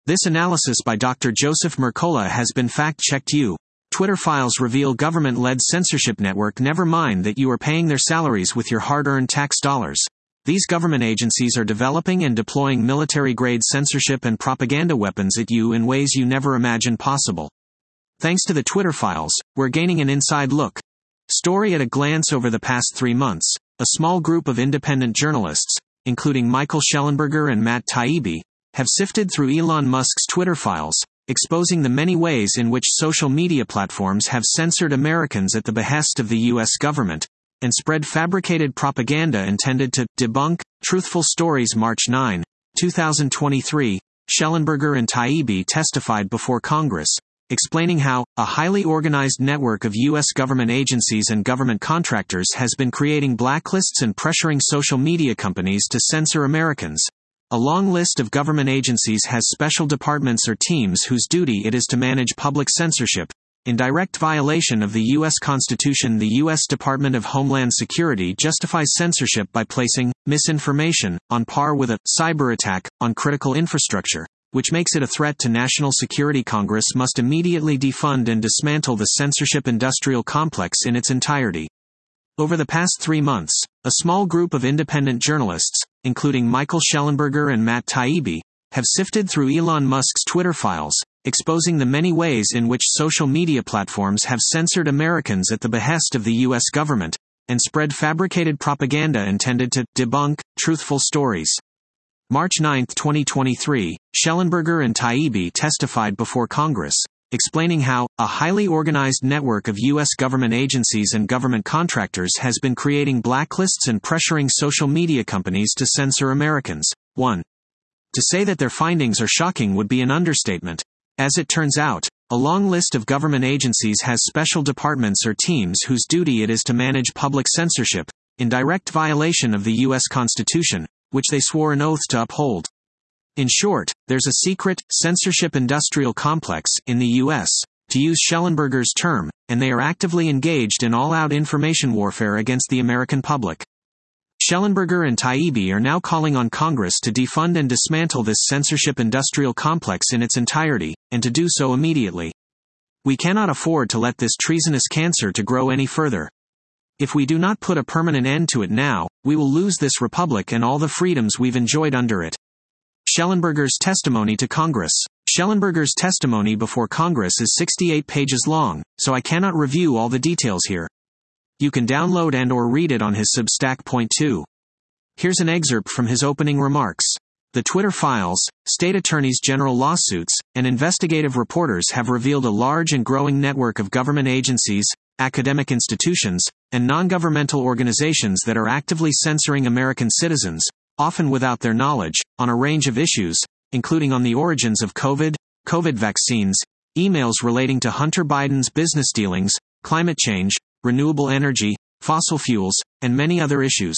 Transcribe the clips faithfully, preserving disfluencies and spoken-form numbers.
This analysis by Doctor Joseph Mercola has been fact-checked. You. Twitter files reveal government-led censorship network. Never mind that you are paying their salaries with your hard-earned tax dollars. These government agencies are developing and deploying military-grade censorship and propaganda weapons at you in ways you never imagined possible. Thanks to the Twitter files, we're gaining an inside look. Story at a glance. Over the past three months, a small group of independent journalists, including Michael Shellenberger and Matt Taibbi, have sifted through Elon Musk's Twitter files, exposing the many ways in which social media platforms have censored Americans at the behest of the U S government, and spread fabricated propaganda intended to debunk truthful stories. March ninth, two thousand twenty-three, Shellenberger and Taibbi testified before Congress, explaining how a highly organized network of U S government agencies and government contractors has been creating blacklists and pressuring social media companies to censor Americans. A long list of government agencies has special departments or teams whose duty it is to manage public censorship, in direct violation of the U S Constitution. The U S Department of Homeland Security justifies censorship by placing misinformation on par with a cyber attack on critical infrastructure, which makes it a threat to national security. Congress must immediately defund and dismantle the censorship industrial complex in its entirety. Over the past three months, a small group of independent journalists, including Michael Shellenberger and Matt Taibbi, have sifted through Elon Musk's Twitter files, exposing the many ways in which social media platforms have censored Americans at the behest of the U S government, and spread fabricated propaganda intended to debunk truthful stories. March ninth, twenty twenty-three, Shellenberger and Taibbi testified before Congress, explaining how a highly organized network of U S government agencies and government contractors has been creating blacklists and pressuring social media companies to censor Americans. one. To say that their findings are shocking would be an understatement. As it turns out, a long list of government agencies has special departments or teams whose duty it is to manage public censorship, in direct violation of the U S Constitution, which they swore an oath to uphold. In short, there's a secret, censorship industrial complex, in the U S, to use Shellenberger's term, and they are actively engaged in all-out information warfare against the American public. Shellenberger and Taibbi are now calling on Congress to defund and dismantle this censorship industrial complex in its entirety, and to do so immediately. We cannot afford to let this treasonous cancer to grow any further. If we do not put a permanent end to it now, we will lose this republic and all the freedoms we've enjoyed under it. Shellenberger's testimony to Congress. Shellenberger's testimony before Congress is sixty-eight pages long, so I cannot review all the details here. You can download and or read it on his Substack. Point two. Here's an excerpt from his opening remarks. The Twitter files, state attorneys general lawsuits, and investigative reporters have revealed a large and growing network of government agencies, academic institutions, and non-governmental organizations that are actively censoring American citizens, often without their knowledge, on a range of issues, including on the origins of COVID, COVID vaccines, emails relating to Hunter Biden's business dealings, climate change, renewable energy, fossil fuels, and many other issues.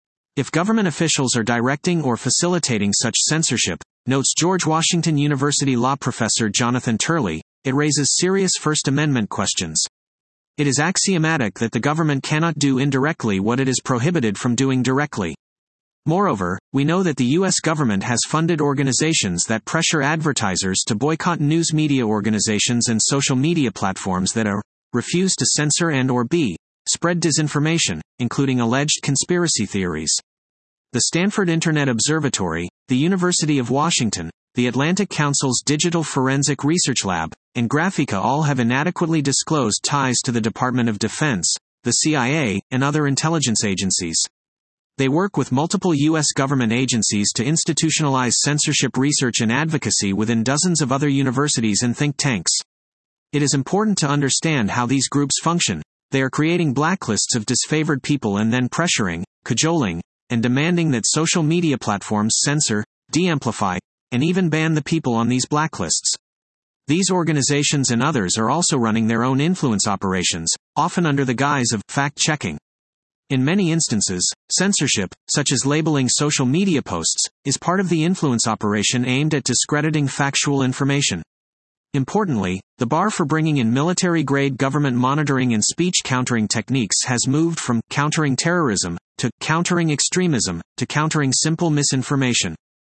If government officials are directing or facilitating such censorship, notes George Washington University law professor Jonathan Turley, it raises serious First Amendment questions. It is axiomatic that the government cannot do indirectly what it is prohibited from doing directly. Moreover, we know that the U S government has funded organizations that pressure advertisers to boycott news media organizations and social media platforms that are refuse to censor and or b. spread disinformation, including alleged conspiracy theories. The Stanford Internet Observatory, the University of Washington, the Atlantic Council's Digital Forensic Research Lab, and Graphika all have inadequately disclosed ties to the Department of Defense, the C I A, and other intelligence agencies. They work with multiple U S government agencies to institutionalize censorship research and advocacy within dozens of other universities and think tanks. It is important to understand how these groups function. They are creating blacklists of disfavored people and then pressuring, cajoling, and demanding that social media platforms censor, de-amplify, and even ban the people on these blacklists. These organizations and others are also running their own influence operations, often under the guise of fact-checking. In many instances, censorship, such as labeling social media posts, is part of the influence operation aimed at discrediting factual information. Importantly, the bar for bringing in military-grade government monitoring and speech countering techniques has moved from countering terrorism to countering extremism to countering simple misinformation.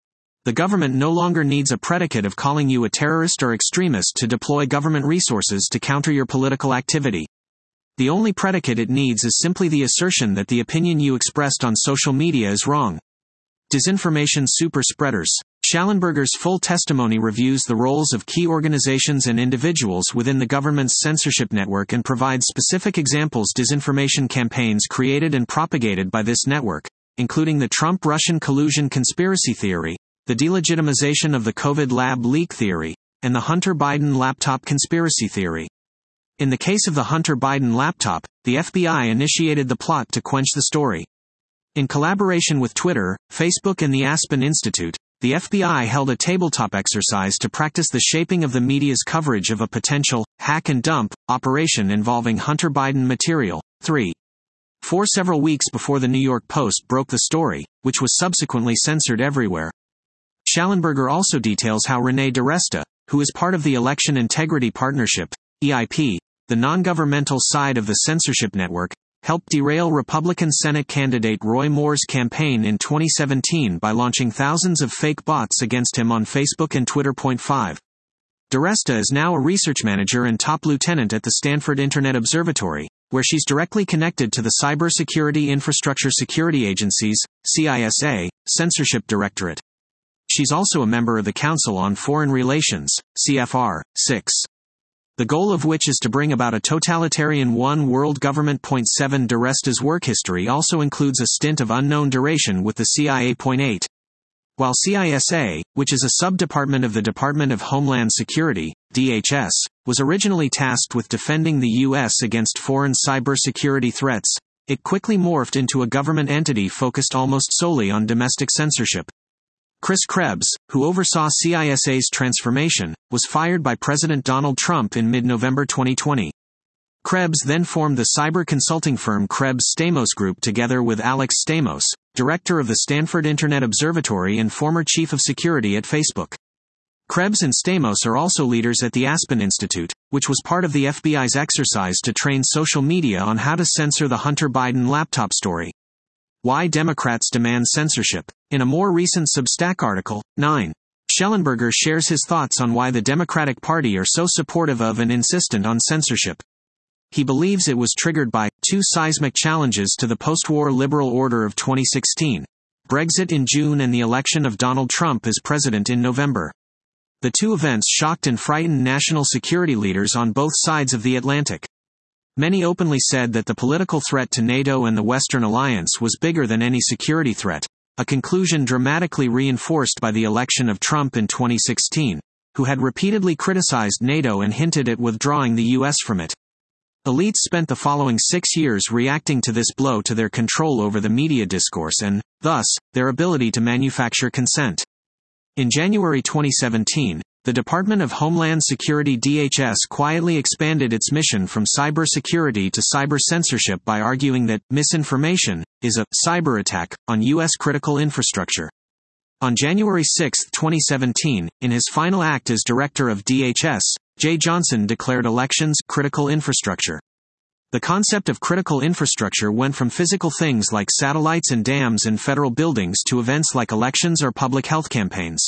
The government no longer needs a predicate of calling you a terrorist or extremist to deploy government resources to counter your political activity. The only predicate it needs is simply the assertion that the opinion you expressed on social media is wrong. Disinformation super spreaders. Schallenberger's full testimony reviews the roles of key organizations and individuals within the government's censorship network and provides specific examples disinformation campaigns created and propagated by this network, including the Trump-Russian collusion conspiracy theory, the delegitimization of the COVID lab leak theory, and the Hunter Biden laptop conspiracy theory. In the case of the Hunter Biden laptop, the F B I initiated the plot to quench the story. In collaboration with Twitter, Facebook and the Aspen Institute, the F B I held a tabletop exercise to practice the shaping of the media's coverage of a potential hack and dump operation involving Hunter Biden material. three. For several weeks before the New York Post broke the story, which was subsequently censored everywhere. Schallenberger also details how Renee DiResta, who is part of the Election Integrity Partnership, E I P, the non-governmental side of the censorship network, helped derail Republican Senate candidate Roy Moore's campaign in twenty seventeen by launching thousands of fake bots against him on Facebook and Twitter. five. DiResta is now a research manager and top lieutenant at the Stanford Internet Observatory, where she's directly connected to the Cybersecurity Infrastructure Security Agency's, C I S A, Censorship Directorate. She's also a member of the Council on Foreign Relations, C F R, six. The goal of which is to bring about a totalitarian one world government. seven DiResta's work history also includes a stint of unknown duration with the C I A. eight. While C I S A, which is a sub-department of the Department of Homeland Security, D H S, was originally tasked with defending the U S against foreign cybersecurity threats, it quickly morphed into a government entity focused almost solely on domestic censorship. Chris Krebs, who oversaw C I S A's transformation, was fired by President Donald Trump in mid-November twenty twenty. Krebs then formed the cyber consulting firm Krebs Stamos Group together with Alex Stamos, director of the Stanford Internet Observatory and former chief of security at Facebook. Krebs and Stamos are also leaders at the Aspen Institute, which was part of the F B I's exercise to train social media on how to censor the Hunter Biden laptop story. Why Democrats Demand Censorship. In a more recent Substack article, nine. Schellenberger shares his thoughts on why the Democratic Party are so supportive of and insistent on censorship. He believes it was triggered by two seismic challenges to the post-war liberal order of twenty sixteen, Brexit in June and the election of Donald Trump as president in November. The two events shocked and frightened national security leaders on both sides of the Atlantic. Many openly said that the political threat to NATO and the Western alliance was bigger than any security threat, a conclusion dramatically reinforced by the election of Trump in twenty sixteen, who had repeatedly criticized NATO and hinted at withdrawing the U S from it. Elites spent the following six years reacting to this blow to their control over the media discourse and, thus, their ability to manufacture consent. In January twenty seventeen, the Department of Homeland Security D H S quietly expanded its mission from cybersecurity to cyber censorship by arguing that misinformation is a cyber attack on U S critical infrastructure. On January sixth, twenty seventeen, in his final act as director of D H S, Jay Johnson declared elections critical infrastructure. The concept of critical infrastructure went from physical things like satellites and dams and federal buildings to events like elections or public health campaigns.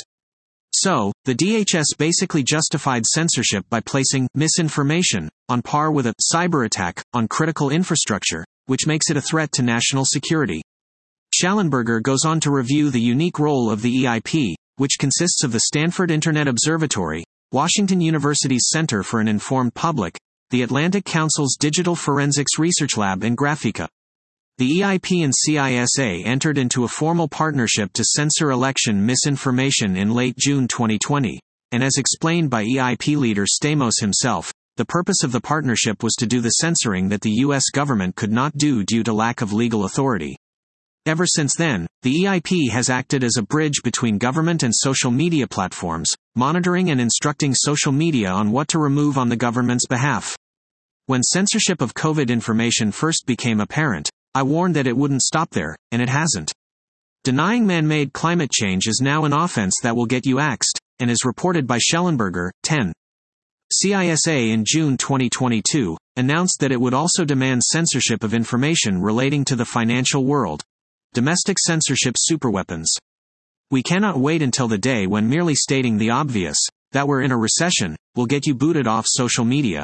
So, the D H S basically justified censorship by placing misinformation on par with a cyber attack on critical infrastructure, which makes it a threat to national security. Schallenberger goes on to review the unique role of the E I P, which consists of the Stanford Internet Observatory, Washington University's Center for an Informed Public, the Atlantic Council's Digital Forensics Research Lab and Graphica. The E I P and C I S A entered into a formal partnership to censor election misinformation in late June twenty twenty, and as explained by E I P leader Stamos himself, the purpose of the partnership was to do the censoring that the U S government could not do due to lack of legal authority. Ever since then, the E I P has acted as a bridge between government and social media platforms, monitoring and instructing social media on what to remove on the government's behalf. When censorship of COVID information first became apparent, I warned that it wouldn't stop there, and it hasn't. Denying man-made climate change is now an offense that will get you axed, and is reported by Schellenberger, ten. C I S A in June twenty twenty-two, announced that it would also demand censorship of information relating to the financial world. Domestic censorship superweapons. We cannot wait until the day when merely stating the obvious, that we're in a recession, will get you booted off social media.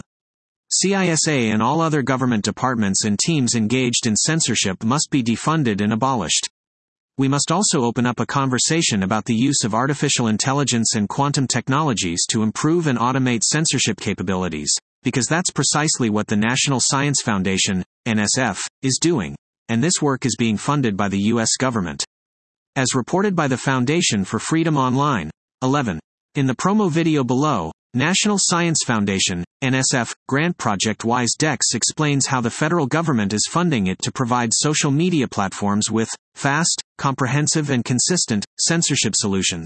C I S A and all other government departments and teams engaged in censorship must be defunded and abolished. We must also open up a conversation about the use of artificial intelligence and quantum technologies to improve and automate censorship capabilities, because that's precisely what the National Science Foundation, N S F, is doing, and this work is being funded by the U S government. As reported by the Foundation for Freedom Online, eleven. In the promo video below, National Science Foundation, N S F, grant project WiseDex explains how the federal government is funding it to provide social media platforms with fast, comprehensive and consistent censorship solutions.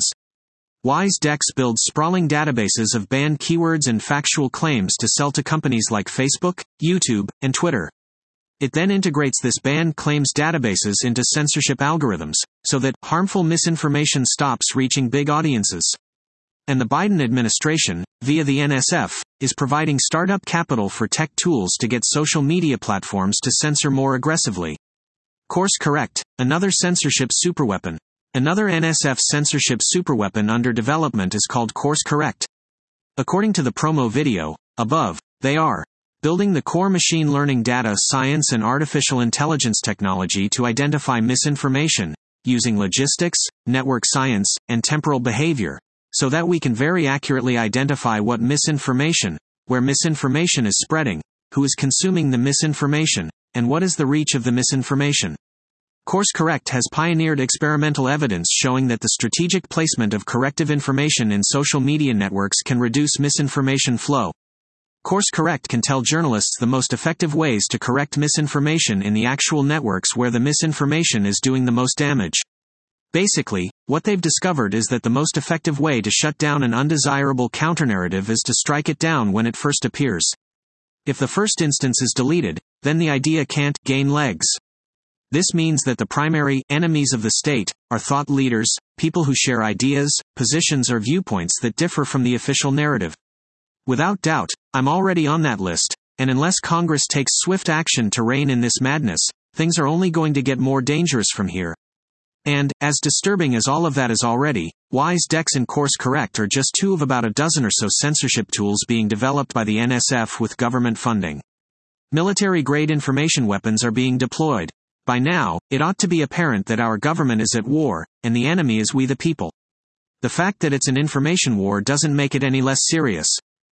WiseDex builds sprawling databases of banned keywords and factual claims to sell to companies like Facebook, YouTube, and Twitter. It then integrates this banned claims databases into censorship algorithms, so that harmful misinformation stops reaching big audiences. And the Biden administration, via the N S F, is providing startup capital for tech tools to get social media platforms to censor more aggressively. Course Correct, another censorship superweapon. Another N S F censorship superweapon under development is called Course Correct. According to the promo video above, they are building the core machine learning data science and artificial intelligence technology to identify misinformation, using logistics, network science, and temporal behavior, so that we can very accurately identify what misinformation, where misinformation is spreading, who is consuming the misinformation, and what is the reach of the misinformation. Course Correct has pioneered experimental evidence showing that the strategic placement of corrective information in social media networks can reduce misinformation flow. Course Correct can tell journalists the most effective ways to correct misinformation in the actual networks where the misinformation is doing the most damage. Basically, what they've discovered is that the most effective way to shut down an undesirable counternarrative is to strike it down when it first appears. If the first instance is deleted, then the idea can't gain legs. This means that the primary enemies of the state are thought leaders, people who share ideas, positions or viewpoints that differ from the official narrative. Without doubt, I'm already on that list, and unless Congress takes swift action to rein in this madness, things are only going to get more dangerous from here. And, as disturbing as all of that is already, WiseDex and Course Correct are just two of about a dozen or so censorship tools being developed by the N S F with government funding. Military-grade information weapons are being deployed. By now, it ought to be apparent that our government is at war, and the enemy is we the people. The fact that it's an information war doesn't make it any less serious.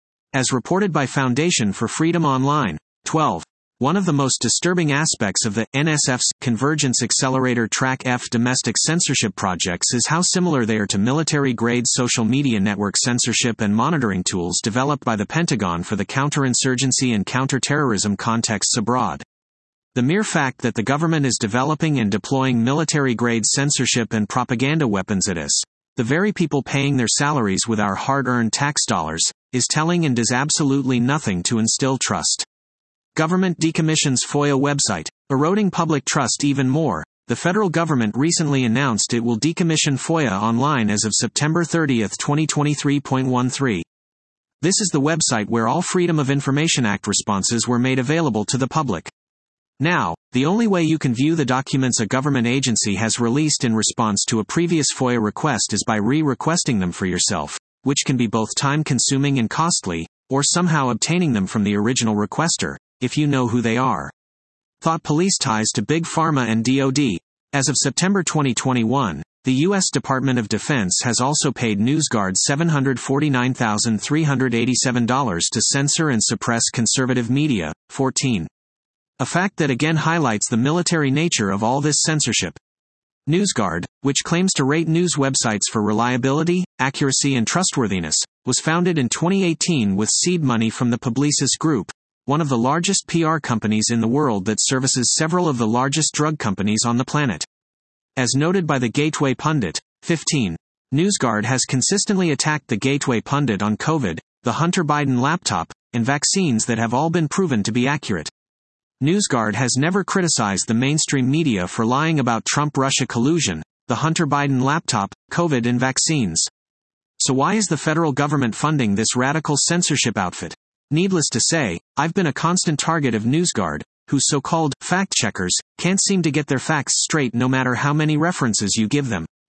As reported by Foundation for Freedom Online, twelve. One of the most disturbing aspects of the N S F's Convergence Accelerator Track F domestic censorship projects is how similar they are to military-grade social media network censorship and monitoring tools developed by the Pentagon for the counterinsurgency and counterterrorism contexts abroad. The mere fact that the government is developing and deploying military-grade censorship and propaganda weapons at us, the very people paying their salaries with our hard-earned tax dollars, is telling and does absolutely nothing to instill trust. Government decommissions FOIA website, eroding public trust even more. The federal government recently announced it will decommission FOIA online as of September thirtieth, twenty twenty-three point thirteen. This is the website where all Freedom of Information Act responses were made available to the public. Now, the only way you can view the documents a government agency has released in response to a previous FOIA request is by re-requesting them for yourself, which can be both time-consuming and costly, or somehow obtaining them from the original requester, if you know who they are. Thought police ties to Big Pharma and D O D. As of September twenty twenty-one, the U S Department of Defense has also paid NewsGuard seven hundred forty-nine thousand three hundred eighty-seven dollars to censor and suppress conservative media. fourteen. A fact that again highlights the military nature of all this censorship. NewsGuard, which claims to rate news websites for reliability, accuracy and trustworthiness, was founded in twenty eighteen with seed money from the Publicis Group, one of the largest P R companies in the world that services several of the largest drug companies on the planet. As noted by the Gateway Pundit, fifteen. NewsGuard has consistently attacked the Gateway Pundit on COVID, the Hunter Biden laptop, and vaccines that have all been proven to be accurate. NewsGuard has never criticized the mainstream media for lying about Trump-Russia collusion, the Hunter Biden laptop, COVID and vaccines. So why is the federal government funding this radical censorship outfit? Needless to say, I've been a constant target of NewsGuard, whose so-called fact-checkers can't seem to get their facts straight no matter how many references you give them.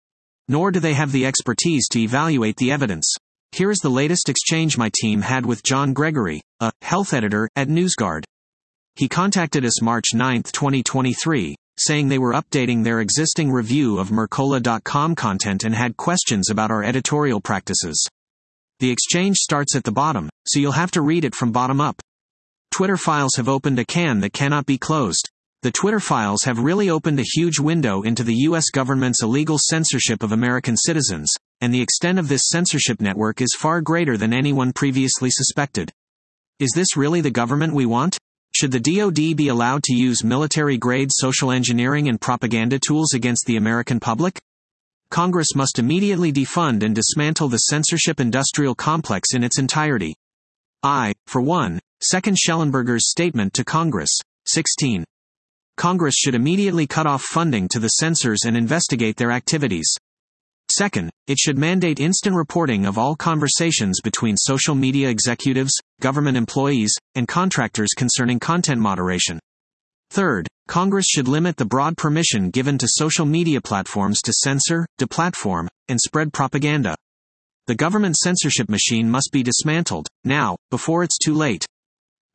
Nor do they have the expertise to evaluate the evidence. Here is the latest exchange my team had with John Gregory, a health editor at NewsGuard. He contacted us March ninth, twenty twenty-three, saying they were updating their existing review of Mercola dot com content and had questions about our editorial practices. The exchange starts at the bottom, so you'll have to read it from bottom up. Twitter files have opened a can that cannot be closed. The Twitter files have really opened a huge window into the U S government's illegal censorship of American citizens, and the extent of this censorship network is far greater than anyone previously suspected. Is this really the government we want? Should the D O D be allowed to use military-grade social engineering and propaganda tools against the American public? Congress must immediately defund and dismantle the censorship industrial complex in its entirety. I, for one, second Schellenberger's statement to Congress. sixteen. Congress should immediately cut off funding to the censors and investigate their activities. Second, it should mandate instant reporting of all conversations between social media executives, government employees, and contractors concerning content moderation. Third, Congress should limit the broad permission given to social media platforms to censor, deplatform, and spread propaganda. The government censorship machine must be dismantled, now, before it's too late.